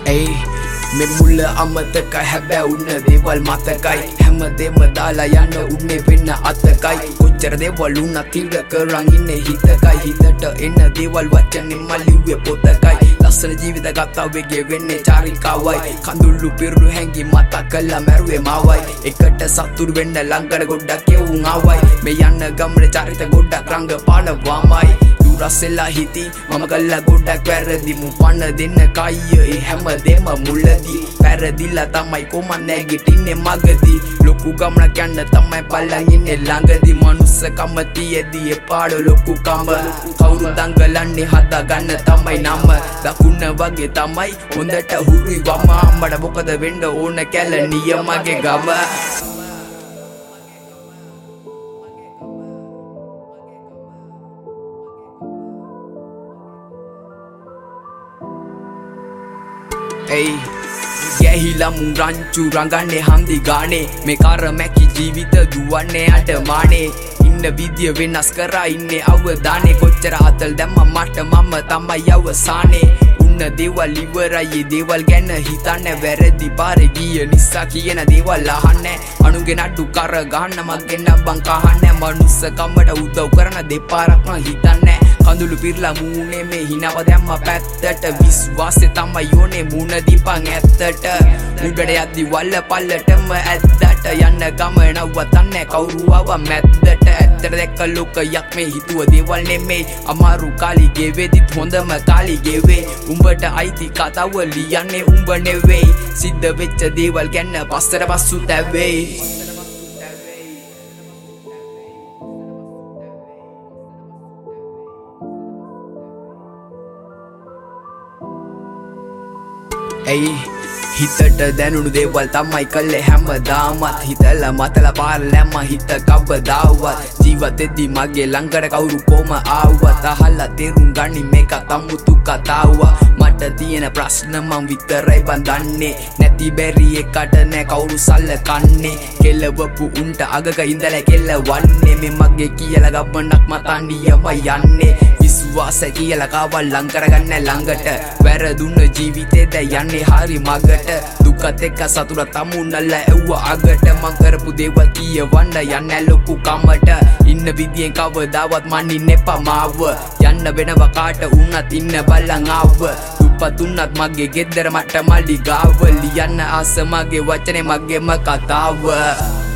Ay, me mulla අමතකයි හැබැයි උන්න දේවල් මතකයි හැමදේම දාලා යන්න උන්නේ වෙන්න අතකයි කොච්චර දේවල් උනත් තිර කරන් ඉන්නේ හිතකයි හිතට එන දේවල් වචනේ මලිව්වේ පොතකයි ලස්සන ජීවිත ගතාවේ ගෙවෙන්නේ චාරිකාවයි කඳුළු පිරුණු හැංගි මතක් කළා මැරුවේ මාවයි එකට සතුරු වෙන්න ළඟට ගොඩක් කෙවුන් ආවයි මේ යන්න ගමනේ චරිත ගොඩක් රංග පානවාමයි රසෙලා හිති මම කල්ලා ගොඩක් වැරදි මු පන්න දෙන්න කයිය හැමදේම මුලදී පැරදිලා තමයි කොමන් නැගිටින්නේ මගදී ලොකු ගමනක් යන්න තමයි බලන් ඉන්නේ ළඟදී මනුස්සකම තියදී එපාඩ ලොකු කම කවුරු දඟලන්නේ හදා ගන්න තමයි නම දකුණ වගේ තමයි හොඳට හුරුයි වම අම්මඩ මොකද වෙන්න ඕන කැල නියමගේ ගම Hey, ගෑහිලා මුන් රංචු රංගන්නේ හන්දි ගානේ මේ කරමැකි ජීවිත දුවන්නේ අඩමානේ ඉන්න විදිය වෙනස් කරා ඉන්නේ අවදානේ කොච්චර හතල් දැම්ම මට මම තමයි අවසානේ උන්න දේවල් ඉවරයි දේවල් ගැන හිතන්නේ වැරදි පාරේ ගිය නිසා කියන දේවල් අහන්නේ අනුගේ නඩු කර ගන්න මගේ නබන් කහන්නේ මනුස්ස කම්මට උදව් කරන දෙපාරක් මං හිතන්නේ කඳුළු පිරලා මූනේ මේ හිනව දැම්ම පැත්තට විශ්වාසෙ තමයි යෝනේ මූණ දීපන් ඇත්තට උඩට යද්දි වල්ල පල්ලටම ඇද්දට යන්න ගමන වතන්නේ කවුරු ආව මැද්දට ඇත්තට දැක්ක ලෝකයක් මේ හිතුව දේවල් නෙමෙයි අමාරු කාලි ගෙවෙදිත් හොඳම කාලි ගෙවේ උඹට අයිති කතාව ලියන්නේ උඹ නෙවෙයි සිද්ධ වෙච්ච දේවල් ගැන පස්සට පස්සු තැවෙයි Ay, හිතට දැනුණු දේවල් තමයි කළේ හැමදාමත් හිතලා මතලා පාරලැම්ම හිත කවදාවත් ජීවිතෙදි මගේ ළඟට කවුරු කොම ආවත් අහලා තේරුම් ගනි මේක තමුතු කතාව මට තියෙන ප්‍රශ්න මං විතරයි බඳන්නේ නැති බැරි එකට නෑ කවුරු සල්ලකන්නේ කෙලවපු උන්ට අගක ඉඳලා කෙලවන්නේ මේ මගේ කියලා ගබනක් මතන්නියම යන්නේ විශ්වාස කියලා කවල් ලං කරගන්න ළඟට වැරදුන ජීවිතේද යන්නේ හරි මගට දුකත් එක්ක සතුට තමුන්නල එව්ව අගට මං කරපු දේවල් කියවන්න යන්නේ ලොකු කමට ඉන්න විදියෙන් කවදාවත් මනින්න එපා මාව යන්න වෙනව කාට උන්නත් ඉන්න බලන් ආව දුප්පත් උන්නත් මගේ ගෙදර මට මල්ලි ගාව ලියන්න ආස මගේ වචනේ මගේම කතාව